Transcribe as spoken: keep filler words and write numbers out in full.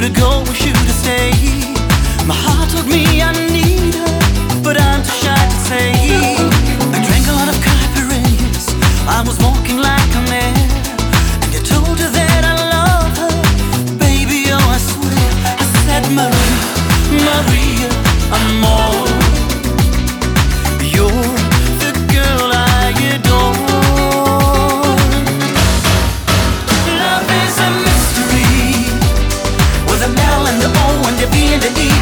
to go, wish you to stay. My heart told me I need her, but I'm too shy to say. I drank a lot of caipirinhas, I was walking like a man, and I told her that I love her. Baby, oh I swear, I said Maria, Maria, amor, you're the girl I adore. Love is a mystery, with a L and the O and the V and the E